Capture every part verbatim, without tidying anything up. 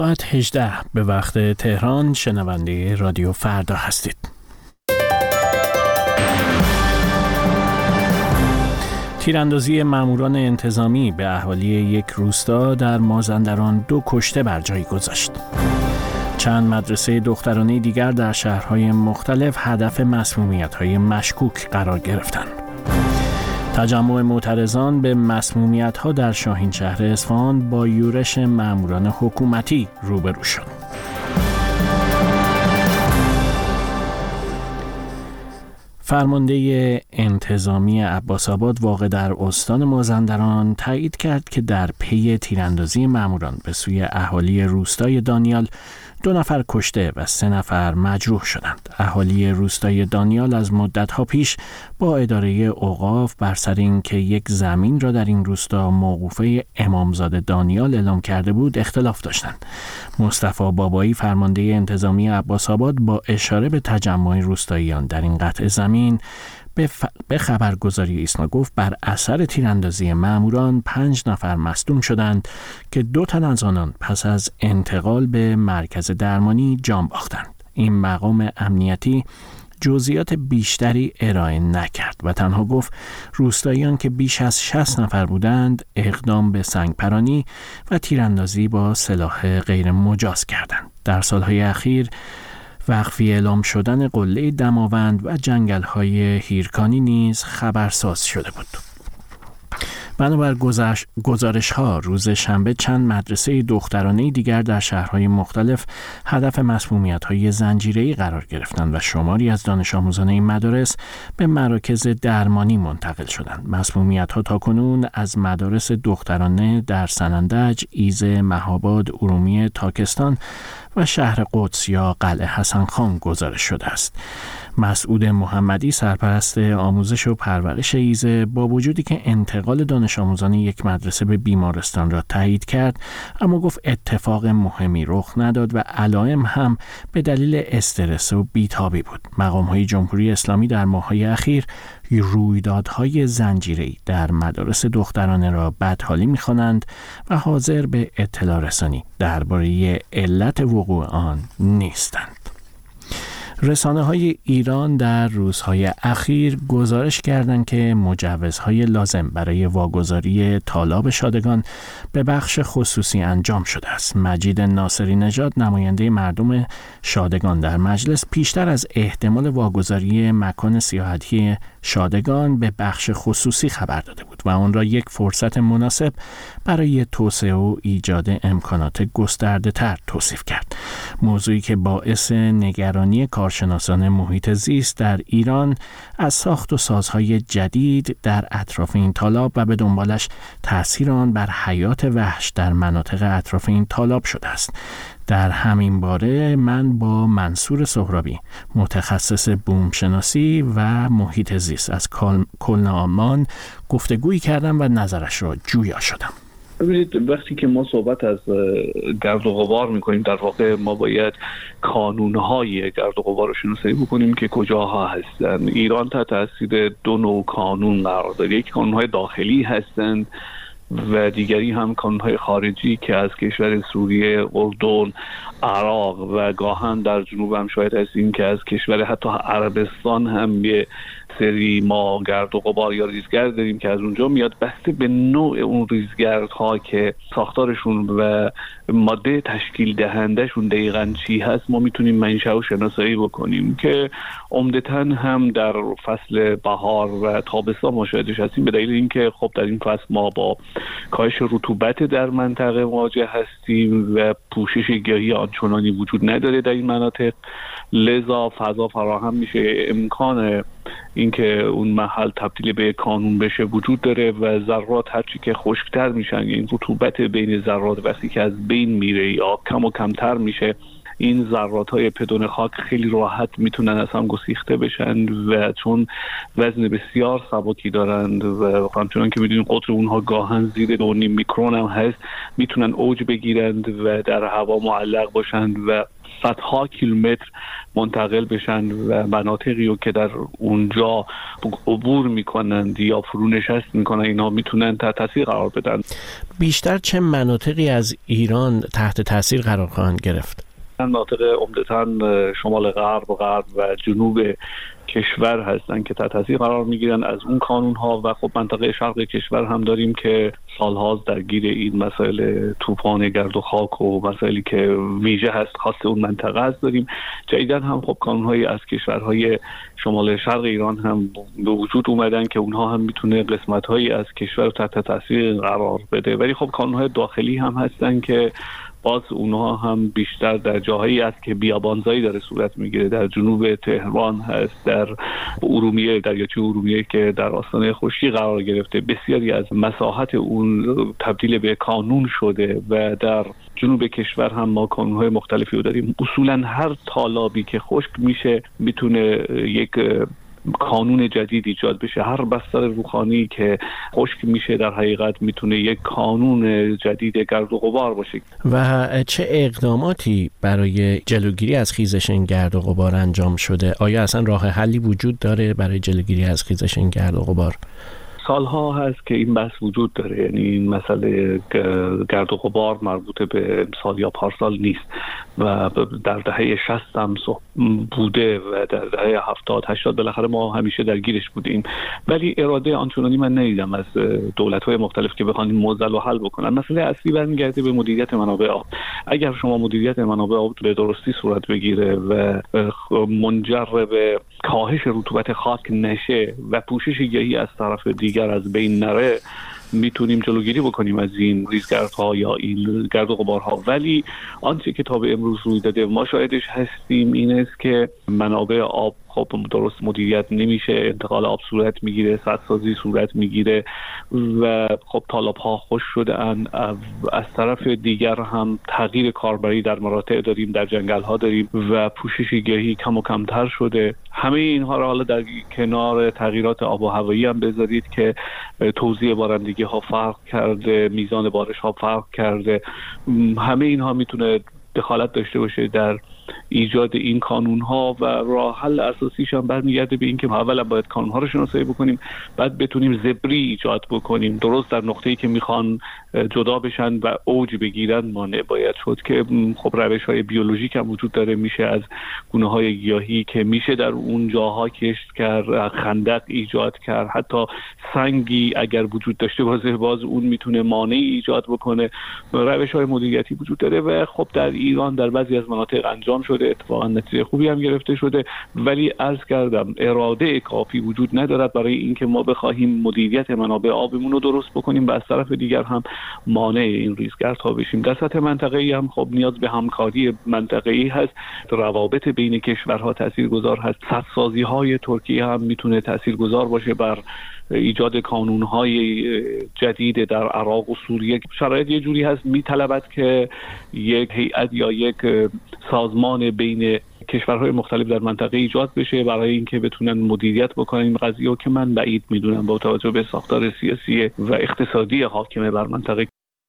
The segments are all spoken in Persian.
ساعت هجده به وقت تهران شنونده رادیو فردا هستید. تیراندازی ماموران انتظامی به اهالی یک روستا در مازندران دو کشته بر جای گذاشت. چند مدرسه دخترانه دیگر در شهرهای مختلف هدف مسمومیت‌های مشکوک قرار گرفتند. تجمع معترضان به مسمومیت‌ها در شاهین شهر اصفهان با یورش ماموران حکومتی روبرو شد. فرمانده انتظامی عباس‌آباد واقع در استان مازندران تایید کرد که در پی تیراندازی ماموران به سوی اهالی روستای دانیال دو نفر کشته و سه نفر مجروح شدند. اهالی روستای دانیال از مدت‌ها پیش با اداره اوقاف بر سر اینکه یک زمین را در این روستا موقوفه امامزاده دانیال اعلام کرده بود اختلاف داشتند. مصطفی بابایی فرمانده انتظامی عباس‌آباد با اشاره به تجمع روستاییان در این قطع زمین به, ف... به خبرگزاری ایسنا گفت بر اثر تیراندازی ماموران پنج نفر مصدوم شدند که دو تن از آنان پس از انتقال به مرکز درمانی جان باختند. این مقام امنیتی جزئیات بیشتری ارائه نکرد و تنها گفت روستاییان که بیش از شصت نفر بودند اقدام به سنگپرانی و تیراندازی با سلاح غیر مجاز کردند. در سالهای اخیر وقفی اعلام شدن قله دماوند و جنگل‌های هیرکانی نیز خبرساز شده بود. بنابر گزارش‌ها روز شنبه چند مدرسه دخترانه دیگر در شهرهای مختلف هدف مسمومیت‌های زنجیره‌ای قرار گرفتند و شماری از دانش آموزان این مدارس به مراکز درمانی منتقل شدند. مسمومیت‌ها تاکنون از مدارس دخترانه در سنندج، ایزه، مهاباد، ارومیه، تاکستان و شهر قدس یا قلعه حسن خان گزارش شده است. مسعود محمدی سرپرست آموزش و پرورش ایزه با وجودی که انتقال دانش آموزان یک مدرسه به بیمارستان را تایید کرد، اما گفت اتفاق مهمی رخ نداد و علائم هم به دلیل استرس و بیتابی بود. مقام‌های جمهوری اسلامی در ماه‌های اخیر رویدادهای زنجیره‌ای در مدارس دخترانه را بدحالی می‌خوانند و حاضر به اطلاع رسانی درباره علت وقوع آن نیستند. رسانه‌های ایران در روزهای اخیر گزارش کردند که مجوزهای لازم برای واگذاری تالاب شادگان به بخش خصوصی انجام شده است. مجید ناصری نژاد نماینده مردم شادگان در مجلس پیشتر از احتمال واگذاری مکان سیاحتی شادگان به بخش خصوصی خبر داده بود و آن را یک فرصت مناسب برای توسعه و ایجاد امکانات گسترده‌تر توصیف کرد. موضوعی که باعث نگرانی کارشناسان محیط زیست در ایران از ساخت و سازهای جدید در اطراف این تالاب و به دنبالش تأثیر آن بر حیات وحش در مناطق اطراف این تالاب شده است. در همین باره من با منصور سهرابی متخصص بوم شناسی و محیط زیست از کلن آلمان گفتگویی کردم و نظرش را جویا شدم. ببینید، وقتی که ما صحبت از گرد و غبار میکنیم در واقع ما باید کانونهای گرد و غبار رو شناسایی بکنیم که کجاها هستند. ایران تحت تاثیر دو نوع کانون قرار داره. یک کانونهای داخلی هستند و دیگری هم کانونهای خارجی که از کشور سوریه، اردن، عراق و گاهن در جنوب هم شاید هستیم که از کشور حتی عربستان هم یه سری ما گرد و غبار یا ریزگرد داریم که از اونجا میاد. بسته به نوع اون ریزگردها که ساختارشون و ماده تشکیل دهندهشون دقیقاً چی هست ما میتونیم منشأ و شناسایی بکنیم که عمدتاً هم در فصل بهار و تابستان مشاهدش هستیم، به دلیل اینکه خب در این فصل ما با کاهش رطوبت در منطقه مواجه هستیم و پوشش گیاهی آنچنانی وجود نداره در این مناطق، لذا فضا فراهم میشه، امکان اینکه اون محل تبدیل به کانون بشه وجود داره و ذرات هرچی که خشکتر میشن، این رطوبت بین ذرات وقتی که از بین میره یا کم و کمتر میشه، این ذرات‌های بدون خاک خیلی راحت میتونن از هم گسیخته بشن و چون وزن بسیار سبکی دارند و همچنان که میدونیم قطر اونها گاهن زیر دو و نیم میکرون هم هست، میتونن اوج بگیرند و در هوا معلق باشند و صدها کیلومتر منتقل بشن و مناطقی رو که در اونجا عبور میکنند یا فرونشست میکنن اینها میتونن تحت تاثیر قرار بدن. بیشتر چه مناطقی از ایران تحت تاثیر قرار خواهند گرفت؟ مناطق عمدتاً شمال غرب و غرب و جنوب کشور هستن که تحت تاثیر قرار میگیرن از اون کانون ها و خب منطقه شرق کشور هم داریم که سالهاست درگیر این مسائل طوفان گرد و خاک و مسائلی که ویژه هست خاص اون منطقه هست داریم. جدیداً هم خب کانون های از کشورهای شمال شرق ایران هم به وجود اومدن که اونها هم میتونه قسمت هایی از کشور رو تحت تاثیر قرار بده، ولی خب کانون های داخلی هم هستن که باز اونها هم بیشتر در جاهایی است که بیابانزایی داره صورت میگیره. در جنوب تهران هست، در ارومیه، دریاچه ارومیه که در آستانه خشکی قرار گرفته، بسیاری از مساحت اون تبدیل به کانون شده و در جنوب کشور هم ما کانون‌های مختلفی رو داریم. اصولا هر تالابی که خشک میشه میتونه یک کانون جدید ایجاد بشه. هر بستر رودخانه‌ای که خشک میشه در حقیقت میتونه یک کانون جدید گرد و غبار باشه. و چه اقداماتی برای جلوگیری از خیزش این گرد و غبار انجام شده؟ آیا اصلا راه حلی وجود داره برای جلوگیری از خیزش این گرد و غبار؟ سالها هست که این بحث وجود داره، یعنی این مسئله گرد و غبار مربوط به امسال یا پارسال نیست و در دهه شصت هم بوده و در دهه هفتاد هشتاد بالاخره ما همیشه درگیرش بودیم، ولی اراده آنچنانی من ندیدم از دولت‌های مختلف که بخوان این موضوع رو حل بکنن. مسئله اصلی برمیگرده به مدیریت منابع آب. اگر شما مدیریت منابع آب به درستی صورت بگیره و منجر به کاهش رطوبت خاک نشه و پوشش گیاهی از طرف دیگر از بین نره، میتونیم جلوگیری بکنیم از این ریزگردها یا این گرد و غبارها. ولی آنچه که تا به امروز روی داده ما شاهدش هستیم این است که منابع آب خب درست مدیریت نمیشه، انتقال آب صورت میگیره، سدسازی صورت میگیره و خب تالاب‌ها خشک شده‌اند. از طرف دیگر هم تغییر کاربری در مراتع داریم، در جنگل‌ها داریم و پوشش گیاهی کم و کمتر شده. همه اینها را حالا در کنار تغییرات آب و هوایی هم بذارید که توزیع بارندگی ها فرق کرده، میزان بارش ها فرق کرده، همه اینها میتونه دخالت داشته باشه در ایجاد این کانون ها و راه حل اساسیش هم برمیگرده به این که اولا باید کانون ها رو شناسایی بکنیم، بعد بتونیم زبری ایجاد بکنیم درست در نقطه‌ای که میخوان جدا بشن و اوج بگیرن مانع باید شد که خب روش های بیولوژیک هم وجود داره، میشه از گونه های گیاهی که میشه در اون جاها کشت کرد، خندق ایجاد کرد، حتی سنگی اگر وجود داشته باشه باز اون میتونه مانع ایجاد بکنه. روش های مدیریتی وجود داره و خب در ایران در بعضی از مناطق انجام شده، اتفاقا نتیجه خوبی هم گرفته شده، ولی عرض کردم اراده کافی وجود ندارد برای اینکه ما بخواهیم مدیریت منابع آبمون رو درست بکنیم و از طرف دیگر هم مانع این ریزگردها بشیم. در سطح منطقه‌ای هم خب نیاز به همکاری منطقه‌ای هست، روابط بین کشورها تاثیرگذار هست، سدسازی‌های ترکیه هم میتونه تاثیرگذار باشه بر ایجاد کانون‌های جدید در عراق و سوریه. شرایط یه جوری هست میطلبد که یک هیئت یا یک سازمان بین کشورهای مختلف در منطقه ایجاد بشه برای اینکه بتونن مدیریت بکنن این قضیه رو که من بعید میدونم با توجه به ساختار سیاسی و اقتصادی حاکم بر منطقه.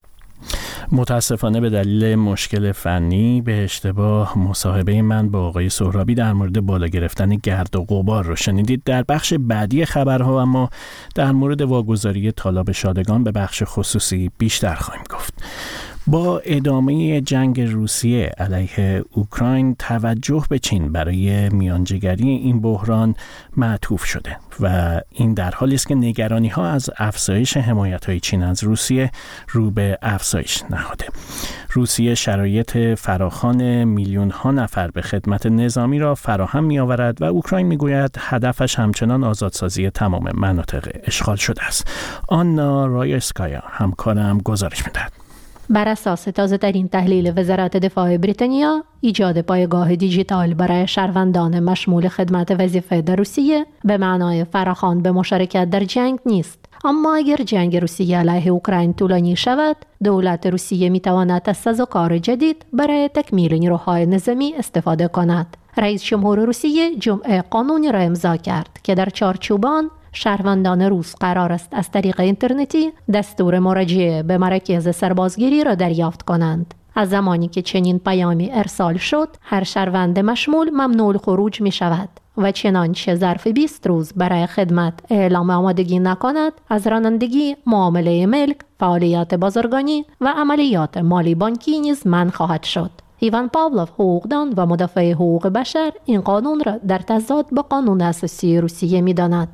متاسفانه به دلیل مشکل فنی به اشتباه مصاحبه من با آقای سهرابی در مورد بالا گرفتن گرد و غبار رو شنیدید. در بخش بعدی خبرها اما در مورد واگذاری تالاب شادگان به بخش خصوصی بیشتر خواهیم گفت. با ادامه جنگ روسیه علیه اوکراین توجه به چین برای میانجیگری این بحران معطوف شده و این در حالی است که نگرانی‌ها از افزایش حمایت‌های چین از روسیه رو به افزایش نهاده. روسیه شرایط فراخوان میلیون‌ها نفر به خدمت نظامی را فراهم می‌آورد و اوکراین می‌گوید هدفش همچنان آزادسازی تمام مناطق اشغال شده است. آنا رایسکایا همکارم گزارش می‌دهد. بر اساس تازه‌ترین تحلیل وزارت دفاع بریتانیا، ایجاد پایگاه دیجیتال برای شهروندان مشمول خدمت وظیفه در روسیه به معنای فراخوان به مشارکت در جنگ نیست. اما اگر جنگ روسیه علیه اوکراین طولانی شود، دولت روسیه می تواند از سازوکار جدید برای تکمیل نیروهای نظامی استفاده کند. رئیس جمهور روسیه جمعه قانونی را امضا کرد که در چارچوب آن شهروندان روس قرار است از طریق اینترنتی دستور مراجعه به مراکز سربازگیری را دریافت کنند. از زمانی که چنین پیامی ارسال شد، هر شهروند مشمول ممنوع خروج می شود و چنانچه ظرف بیست روز برای خدمت اعلام آمادگی نکند، از رانندگی، معامله ملک، فعالیت بازرگانی و عملیات مالی بانکی نیز منع خواهد شد. ایوان پاولوف، حقوقدان و مدافع حقوق بشر، این قانون را در تضاد با قانون اساسی روسیه می‌داند.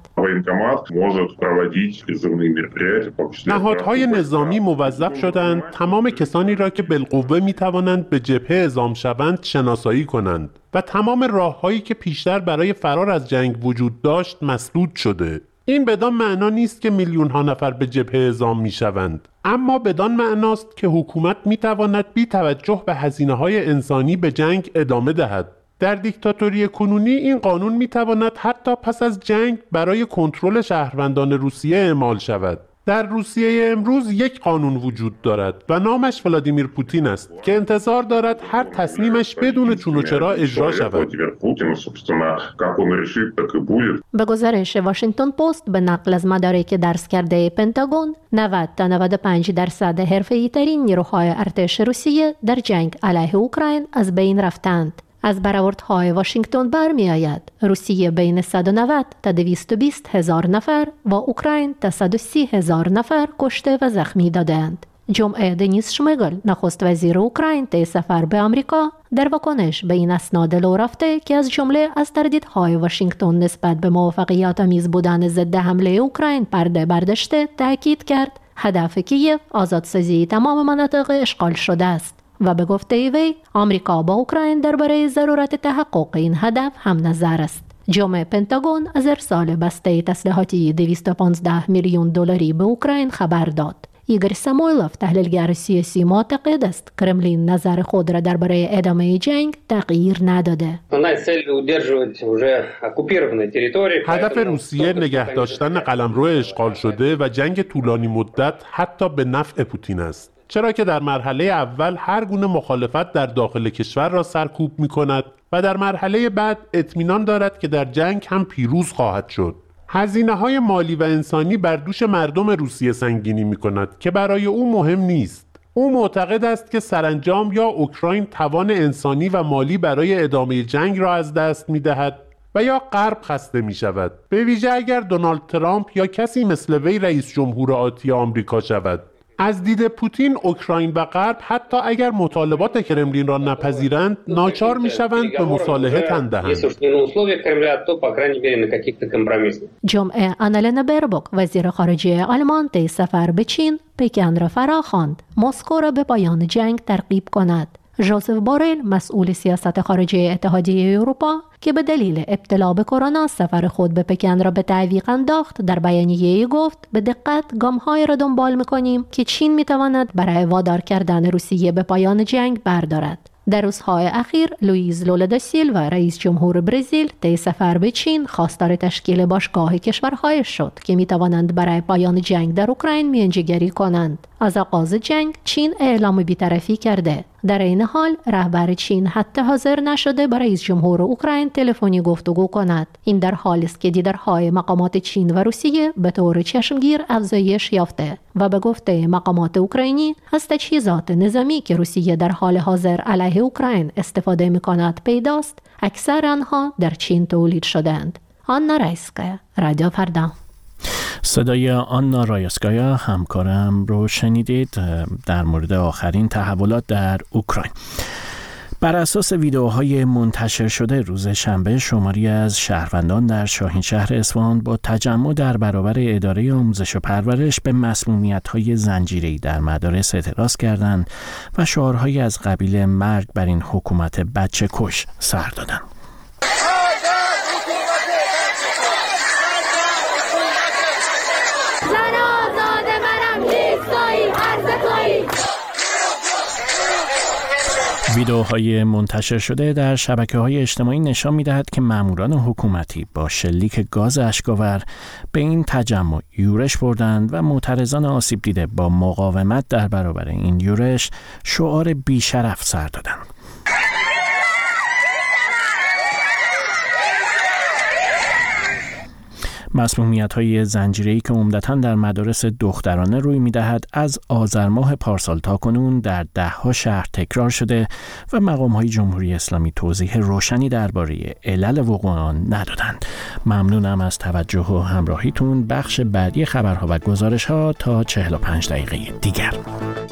نهادهای نظامی موظف شدند تمام کسانی را که بالقوه می‌توانند به جبهه اعزام شوند شناسایی کنند و تمام راه‌هایی که پیشتر برای فرار از جنگ وجود داشت مسدود شده. این بدان معنا نیست که میلیون ها نفر به جبهه اعزام می شوند، اما بدان معناست که حکومت می تواند بی توجه به هزینه های انسانی به جنگ ادامه دهد. در دیکتاتوری کنونی این قانون می تواند حتی پس از جنگ برای کنترل شهروندان روسیه اعمال شود. در روسیه امروز یک قانون وجود دارد و نامش ولادیمیر پوتین است که انتظار دارد هر تصمیمش بدون چون و چرا اجرا شود. به گزارش واشنگتن پست به نقل از مدارک درس کرده پنتاگون، نود تا نود و پنج درصد حرفه‌ای ترین نیروهای ارتش روسیه در جنگ علیه اوکراین از بین رفتند. از برآوردهای واشنگتن برمی آید روسیه بین صد و نود تا دویست و بیست هزار نفر و اوکراین تا صد و سی هزار نفر کشته و زخمی دادند. جمعه دنیس شمیگل، نخست وزیر اوکراین طی سفر به آمریکا، در واکنش به این اسناد لو رفته که از جمله از تردیدهای واشنگتن نسبت به موفقیت آمیز بودن ضد حمله اوکراین پرده برداشته، تاکید کرد هدف کیف آزادسازی تمام مناطق اشغال شده است و به گفته وی آمریکا با اوکراین درباره ضرورت تحقق این هدف هم نظر است. جمعه پنتاگون از ارسال بسته تسلیحاتی دویست و پانزده میلیون دلاری به اوکراین خبر داد. ایگور سامویلوف، تحلیلگر سیاسی، معتقد است کرملین نظر خود را درباره ادامه جنگ تغییر نداده. هدف روسیه نگه داشتن قلمرو اشغال شده و جنگ طولانی مدت حتی به نفع پوتین است، چرا که در مرحله اول هر گونه مخالفت در داخل کشور را سرکوب می کند و در مرحله بعد اطمینان دارد که در جنگ هم پیروز خواهد شد. هزینه‌های مالی و انسانی بر دوش مردم روسیه سنگینی می کند که برای او مهم نیست. او معتقد است که سرانجام یا اوکراین توان انسانی و مالی برای ادامه جنگ را از دست می دهد و یا غرب خسته می شود، به ویژه اگر دونالد ترامپ یا کسی مثل وی رئیس جمهور آتی آمریکا شود. از دید پوتین، اوکراین و غرب حتی اگر مطالبات کرملین را نپذیرند، ناچار می‌شوند به مصالحه تن دهند. جمعه آنالنا بربوک، وزیر خارجه آلمان، طی سفر به چین پکن را فراخواند مسکو را به پایان جنگ ترغیب کند. ژوزف بورل، مسئول سیاست خارجه اتحادیه اروپا که به دلیل ابتلا به کرونا سفر خود به پکن را به تعویق انداخت، در بیانیه‌ای گفت به دقت گام‌هایی را دنبال می‌کنیم که چین می‌تواند برای وادار کردن روسیه به پایان جنگ بردارد. در روزهای اخیر لوئیز لولا دا سیلوا، رئیس جمهور برزیل، طی سفر به چین خواستار تشکیل باشگاه کشورهای شد که می‌توانند برای پایان جنگ در اوکراین میانجیگری کنند. از آغاز جنگ چین اعلام بی‌طرفی کرده. در این حال رهبر چین حتی حاضر نشده با رئیس جمهور اوکراین تلفنی گفتگو کند. این در حالی است که دیدارهای مقامات چین و روسیه به طور چشمگیر افزایش یافته و به گفته مقامات اوکراینی از تجهیزات نظامی که روسیه در حال حاضر علیه اوکراین استفاده می‌کند پیداست، اکثر آنها در چین تولید شدند. آنا رایسکایا، رادیو فردا. صدای آنا رایسکایا همکارم رو شنیدید در مورد آخرین تحولات در اوکراین. بر اساس ویدئوهای منتشر شده روز شنبه، شماری از شهروندان در شاهینشهر اصفهان با تجمع در برابر اداره آموزش و پرورش به مسمومیت‌های زنجیره‌ای در مدارس اعتراض کردند و شعارهایی از قبیل مرگ بر این حکومت بچه کش سر دادند. ویدئوهای منتشر شده در شبکه‌های اجتماعی نشان می‌دهد که ماموران حکومتی با شلیک گاز اشک‌آور به این تجمع یورش بردند و معترضان آسیب دیده با مقاومت در برابر این یورش شعار بی‌شرف سر دادند. مسمومیت‌های زنجیره‌ای که عمدتاً در مدارس دخترانه روی می‌دهد از آذر ماه پارسال تاکنون در ده‌ها شهر تکرار شده و مقام‌های جمهوری اسلامی توضیح روشنی درباره علل وقوع آن ندادند. ممنونم از توجه و همراهیتون. بخش بعدی خبرها و گزارش‌ها تا چهل و پنج دقیقه دیگر.